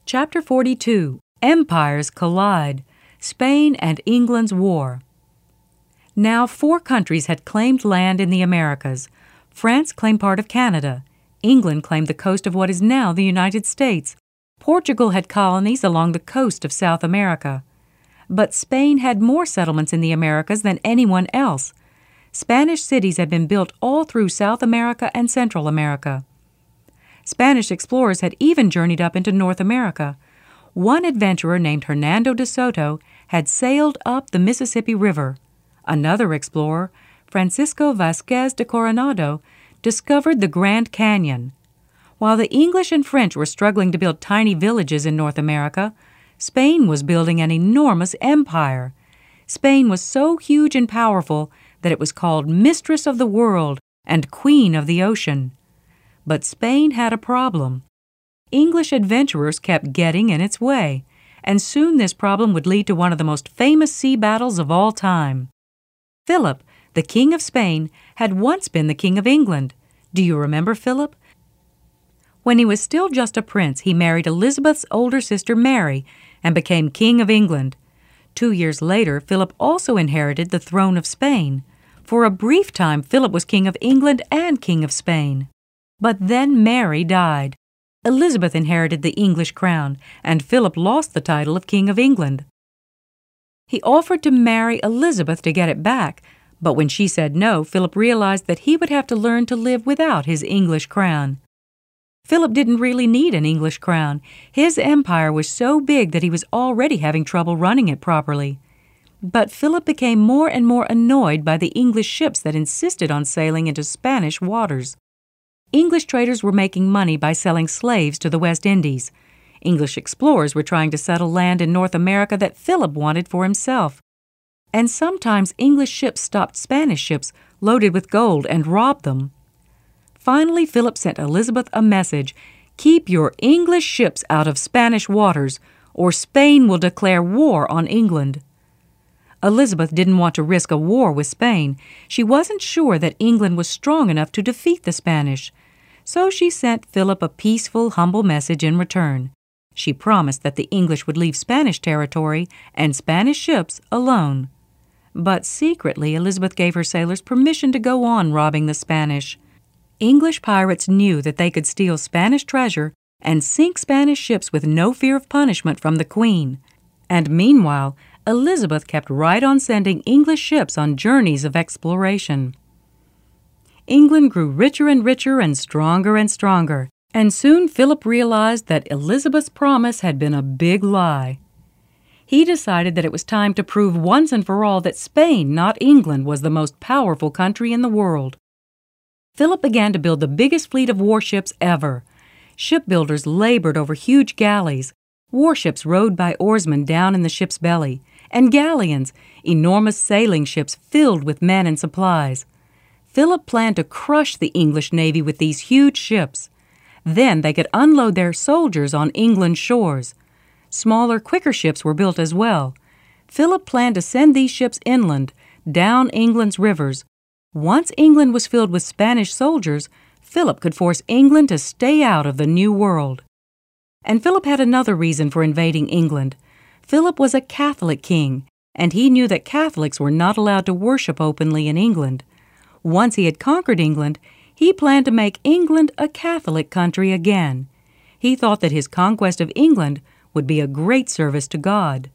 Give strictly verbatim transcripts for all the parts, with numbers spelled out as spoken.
Chapter forty-two. Empires Collide. Spain and England's War. Now four countries had claimed land in the Americas. France claimed part of Canada. England claimed the coast of what is now the United States. Portugal had colonies along the coast of South America. But Spain had more settlements in the Americas than anyone else. Spanish cities had been built all through South America and Central America. Spanish explorers had even journeyed up into North America. One adventurer named Hernando de Soto had sailed up the Mississippi River. Another explorer, Francisco Vasquez de Coronado, discovered the Grand Canyon. While the English and French were struggling to build tiny villages in North America, Spain was building an enormous empire. Spain was so huge and powerful that it was called Mistress of the World and Queen of the Ocean. But Spain had a problem. English adventurers kept getting in its way, and soon this problem would lead to one of the most famous sea battles of all time. Philip, the King of Spain, had once been the King of England. Do you remember Philip? When he was still just a prince, he married Elizabeth's older sister Mary and became King of England. Two years later, Philip also inherited the throne of Spain. For a brief time, Philip was King of England and King of Spain. But then Mary died. Elizabeth inherited the English crown, and Philip lost the title of King of England. He offered to marry Elizabeth to get it back, but when she said no, Philip realized that he would have to learn to live without his English crown. Philip didn't really need an English crown. His empire was so big that he was already having trouble running it properly. But Philip became more and more annoyed by the English ships that insisted on sailing into Spanish waters. English traders were making money by selling slaves to the West Indies. English explorers were trying to settle land in North America that Philip wanted for himself. And sometimes English ships stopped Spanish ships loaded with gold and robbed them. Finally, Philip sent Elizabeth a message: "Keep your English ships out of Spanish waters, or Spain will declare war on England." Elizabeth didn't want to risk a war with Spain. She wasn't sure that England was strong enough to defeat the Spanish. So she sent Philip a peaceful, humble message in return. She promised that the English would leave Spanish territory and Spanish ships alone. But secretly, Elizabeth gave her sailors permission to go on robbing the Spanish. English pirates knew that they could steal Spanish treasure and sink Spanish ships with no fear of punishment from the Queen. And meanwhile, Elizabeth kept right on sending English ships on journeys of exploration. England grew richer and richer and stronger and stronger, and soon Philip realized that Elizabeth's promise had been a big lie. He decided that it was time to prove once and for all that Spain, not England, was the most powerful country in the world. Philip began to build the biggest fleet of warships ever. Shipbuilders labored over huge galleys, warships rowed by oarsmen down in the ship's belly, and galleons, enormous sailing ships filled with men and supplies. Philip planned to crush the English navy with these huge ships. Then they could unload their soldiers on England's shores. Smaller, quicker ships were built as well. Philip planned to send these ships inland, down England's rivers. Once England was filled with Spanish soldiers, Philip could force England to stay out of the New World. And Philip had another reason for invading England. Philip was a Catholic king, and he knew that Catholics were not allowed to worship openly in England. Once he had conquered England, he planned to make England a Catholic country again. He thought that his conquest of England would be a great service to God.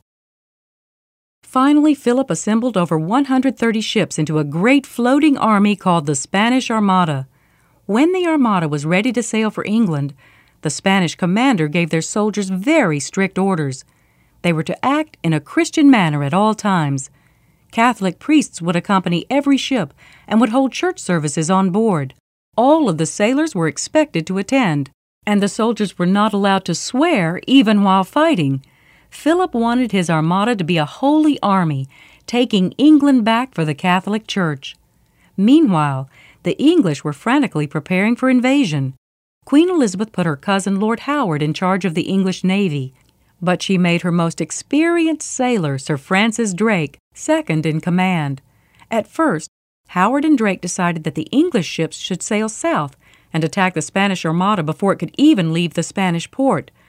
Finally, Philip assembled over one hundred thirty ships into a great floating army called the Spanish Armada. When the Armada was ready to sail for England, the Spanish commander gave their soldiers very strict orders. They were to act in a Christian manner at all times. Catholic priests would accompany every ship and would hold church services on board. All of the sailors were expected to attend, and the soldiers were not allowed to swear even while fighting. Philip wanted his armada to be a holy army, taking England back for the Catholic Church. Meanwhile, the English were frantically preparing for invasion. Queen Elizabeth put her cousin Lord Howard in charge of the English navy, but she made her most experienced sailor, Sir Francis Drake, second in command. At first, Howard and Drake decided that the English ships should sail south and attack the Spanish Armada before it could even leave the Spanish port.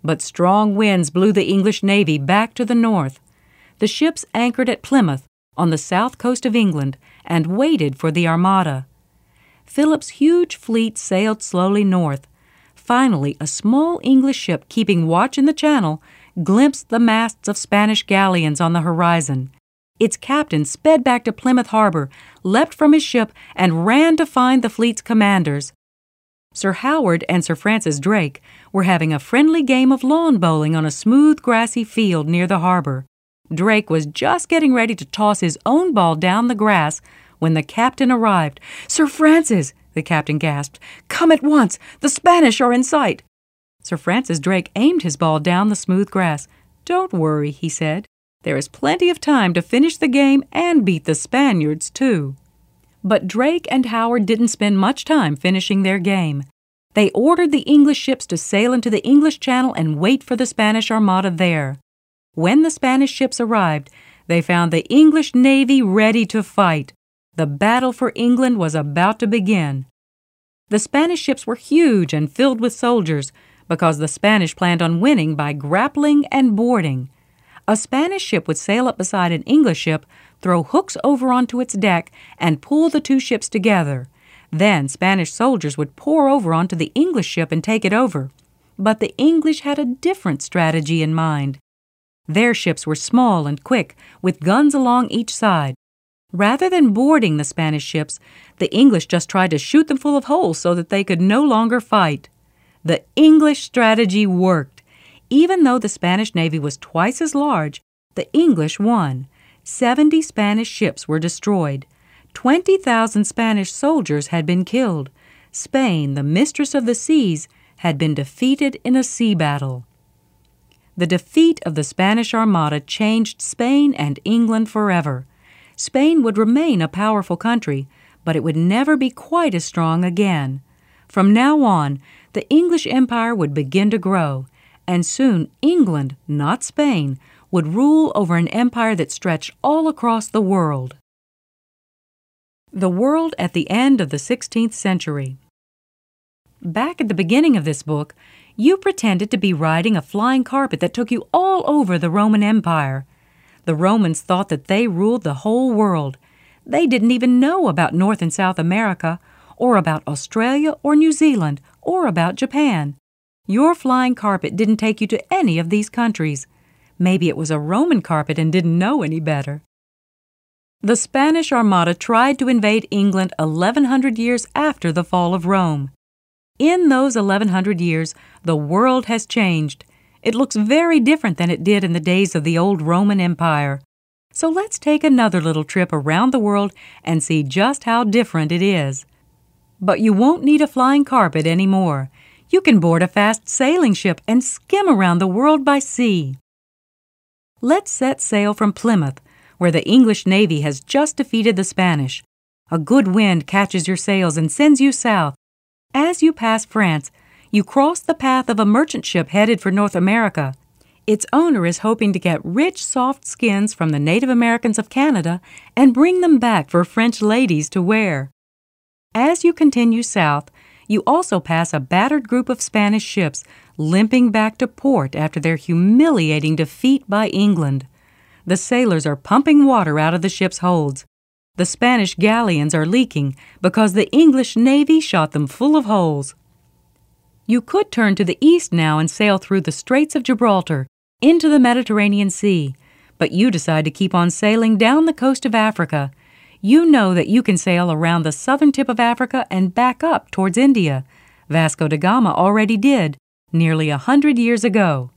But strong winds blew the English navy back to the north. The ships anchored at Plymouth, on the south coast of England, and waited for the Armada. Philip's huge fleet sailed slowly north. Finally, a small English ship keeping watch in the channel glimpsed the masts of Spanish galleons on the horizon. Its captain sped back to Plymouth Harbor, leapt from his ship, and ran to find the fleet's commanders. Sir Howard and Sir Francis Drake were having a friendly game of lawn bowling on a smooth, grassy field near the harbor. Drake was just getting ready to toss his own ball down the grass when the captain arrived. "Sir Francis," the captain gasped, "come at once! The Spanish are in sight!" Sir Francis Drake aimed his ball down the smooth grass. "Don't worry," he said. "There is plenty of time to finish the game and beat the Spaniards, too." But Drake and Howard didn't spend much time finishing their game. They ordered the English ships to sail into the English Channel and wait for the Spanish Armada there. When the Spanish ships arrived, they found the English navy ready to fight. The battle for England was about to begin. The Spanish ships were huge and filled with soldiers, because the Spanish planned on winning by grappling and boarding. A Spanish ship would sail up beside an English ship, throw hooks over onto its deck, and pull the two ships together. Then Spanish soldiers would pour over onto the English ship and take it over. But the English had a different strategy in mind. Their ships were small and quick, with guns along each side. Rather than boarding the Spanish ships, the English just tried to shoot them full of holes so that they could no longer fight. The English strategy worked. Even though the Spanish navy was twice as large, the English won. Seventy Spanish ships were destroyed. Twenty thousand Spanish soldiers had been killed. Spain, the mistress of the seas, had been defeated in a sea battle. The defeat of the Spanish Armada changed Spain and England forever. Spain would remain a powerful country, but it would never be quite as strong again. From now on, the English Empire would begin to grow, and soon England, not Spain, would rule over an empire that stretched all across the world. The world at the end of the sixteenth century. Back at the beginning of this book, you pretended to be riding a flying carpet that took you all over the Roman Empire. The Romans thought that they ruled the whole world. They didn't even know about North and South America, or about Australia or New Zealand, or about Japan. Your flying carpet didn't take you to any of these countries. Maybe it was a Roman carpet and didn't know any better. The Spanish Armada tried to invade England eleven hundred years after the fall of Rome. In those eleven hundred years, the world has changed. It looks very different than it did in the days of the old Roman Empire. So let's take another little trip around the world and see just how different it is. But you won't need a flying carpet anymore. You can board a fast sailing ship and skim around the world by sea. Let's set sail from Plymouth, where the English Navy has just defeated the Spanish. A good wind catches your sails and sends you south. As you pass France, you cross the path of a merchant ship headed for North America. Its owner is hoping to get rich, soft skins from the Native Americans of Canada and bring them back for French ladies to wear. As you continue south, you also pass a battered group of Spanish ships limping back to port after their humiliating defeat by England. The sailors are pumping water out of the ship's holds. The Spanish galleons are leaking because the English Navy shot them full of holes. You could turn to the east now and sail through the Straits of Gibraltar into the Mediterranean Sea, but you decide to keep on sailing down the coast of Africa. You know that you can sail around the southern tip of Africa and back up towards India. Vasco da Gama already did, nearly a hundred years ago.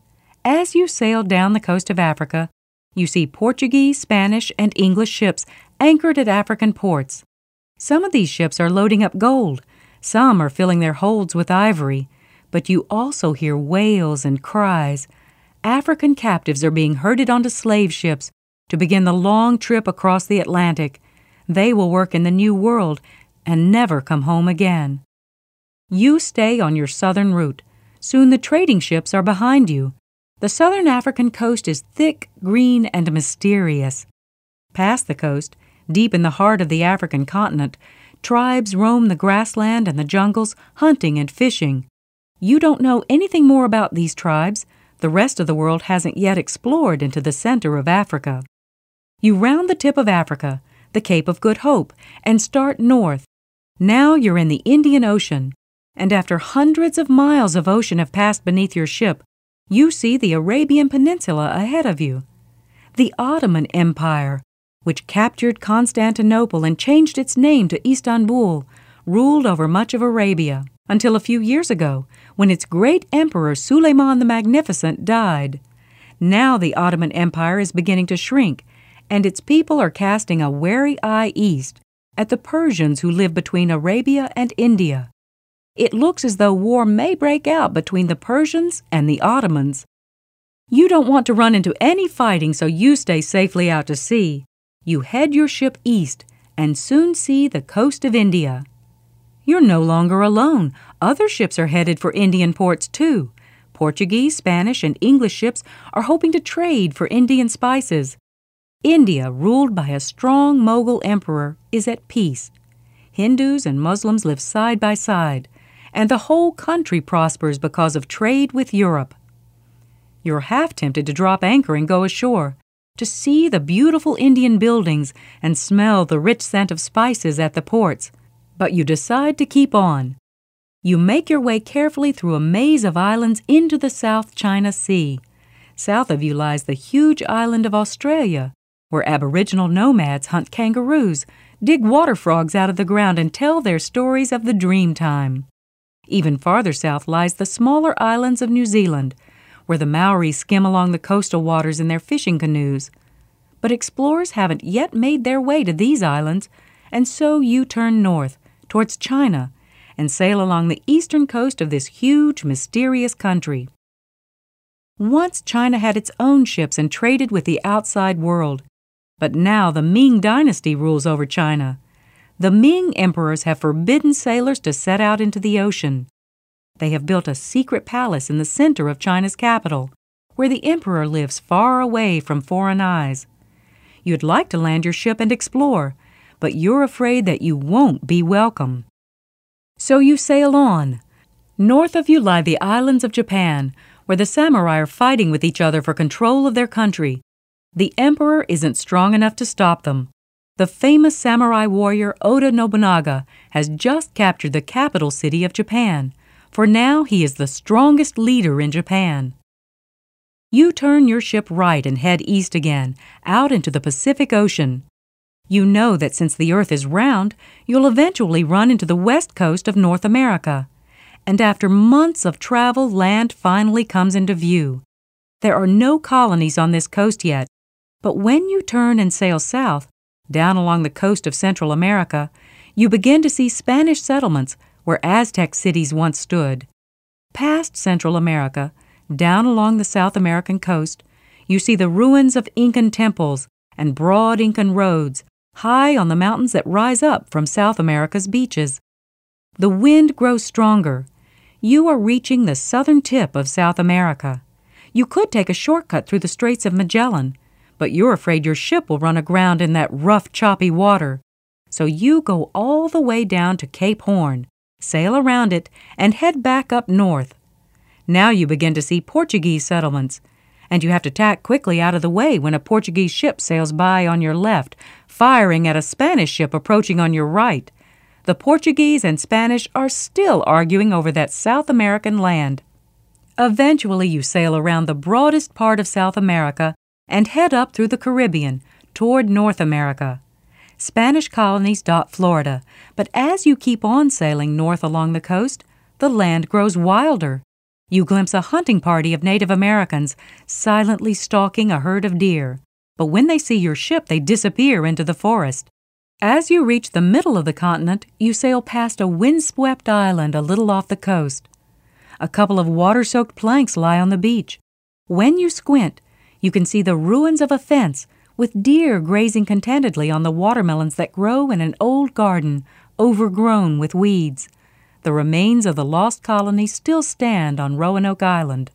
As you sail down the coast of Africa, you see Portuguese, Spanish, and English ships anchored at African ports. Some of these ships are loading up gold. Some are filling their holds with ivory. But you also hear wails and cries. African captives are being herded onto slave ships to begin the long trip across the Atlantic. They will work in the New World and never come home again. You stay on your southern route. Soon the trading ships are behind you. The southern African coast is thick, green, and mysterious. Past the coast, deep in the heart of the African continent, tribes roam the grassland and the jungles, hunting and fishing. You don't know anything more about these tribes. The rest of the world hasn't yet explored into the center of Africa. You round the tip of Africa, the Cape of Good Hope, and start north. Now you're in the Indian Ocean, and after hundreds of miles of ocean have passed beneath your ship, you see the Arabian Peninsula ahead of you. The Ottoman Empire, which captured Constantinople and changed its name to Istanbul, ruled over much of Arabia until a few years ago, when its great emperor Suleiman the Magnificent died. Now the Ottoman Empire is beginning to shrink, and its people are casting a wary eye east at the Persians who live between Arabia and India. It looks as though war may break out between the Persians and the Ottomans. You don't want to run into any fighting, so you stay safely out to sea. You head your ship east and soon see the coast of India. You're no longer alone. Other ships are headed for Indian ports too. Portuguese, Spanish, and English ships are hoping to trade for Indian spices. India, ruled by a strong Mughal emperor, is at peace. Hindus and Muslims live side by side, and the whole country prospers because of trade with Europe. You're half tempted to drop anchor and go ashore, to see the beautiful Indian buildings and smell the rich scent of spices at the ports, but you decide to keep on. You make your way carefully through a maze of islands into the South China Sea. South of you lies the huge island of Australia, where Aboriginal nomads hunt kangaroos, dig water frogs out of the ground, and tell their stories of the dream time. Even farther south lies the smaller islands of New Zealand, where the Maoris skim along the coastal waters in their fishing canoes. But explorers haven't yet made their way to these islands, and so you turn north, towards China, and sail along the eastern coast of this huge, mysterious country. Once China had its own ships and traded with the outside world, but now the Ming Dynasty rules over China. The Ming emperors have forbidden sailors to set out into the ocean. They have built a secret palace in the center of China's capital, where the emperor lives far away from foreign eyes. You'd like to land your ship and explore, but you're afraid that you won't be welcome. So you sail on. North of you lie the islands of Japan, where the samurai are fighting with each other for control of their country. The emperor isn't strong enough to stop them. The famous samurai warrior Oda Nobunaga has just captured the capital city of Japan, for now he is the strongest leader in Japan. You turn your ship right and head east again, out into the Pacific Ocean. You know that since the Earth is round, you'll eventually run into the west coast of North America. And after months of travel, land finally comes into view. There are no colonies on this coast yet, but when you turn and sail south, down along the coast of Central America, you begin to see Spanish settlements where Aztec cities once stood. Past Central America, down along the South American coast, you see the ruins of Incan temples and broad Incan roads, high on the mountains that rise up from South America's beaches. The wind grows stronger. You are reaching the southern tip of South America. You could take a shortcut through the Straits of Magellan, but you're afraid your ship will run aground in that rough, choppy water. So you go all the way down to Cape Horn, sail around it, and head back up north. Now you begin to see Portuguese settlements, and you have to tack quickly out of the way when a Portuguese ship sails by on your left, firing at a Spanish ship approaching on your right. The Portuguese and Spanish are still arguing over that South American land. Eventually you sail around the broadest part of South America and head up through the Caribbean toward North America. Spanish colonies dot Florida, but as you keep on sailing north along the coast, the land grows wilder. You glimpse a hunting party of Native Americans silently stalking a herd of deer, but when they see your ship, they disappear into the forest. As you reach the middle of the continent, you sail past a windswept island a little off the coast. A couple of water-soaked planks lie on the beach. When you squint, you can see the ruins of a fence with deer grazing contentedly on the watermelons that grow in an old garden overgrown with weeds. The remains of the lost colony still stand on Roanoke Island.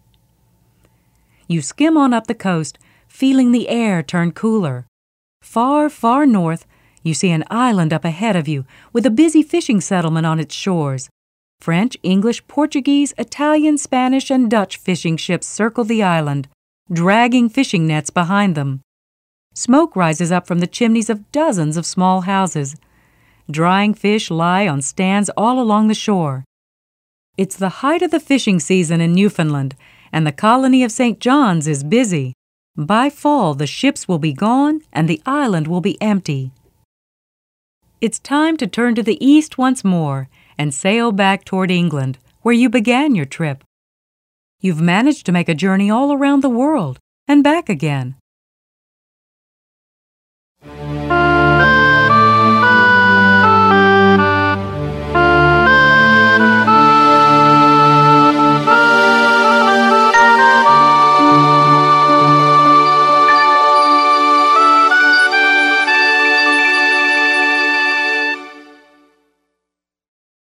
You skim on up the coast, feeling the air turn cooler. Far, far north, you see an island up ahead of you with a busy fishing settlement on its shores. French, English, Portuguese, Italian, Spanish, and Dutch fishing ships circle the island, dragging fishing nets behind them. Smoke rises up from the chimneys of dozens of small houses. Drying fish lie on stands all along the shore. It's the height of the fishing season in Newfoundland, and the colony of Saint John's is busy. By fall, the ships will be gone and the island will be empty. It's time to turn to the east once more and sail back toward England, where you began your trip. You've managed to make a journey all around the world and back again.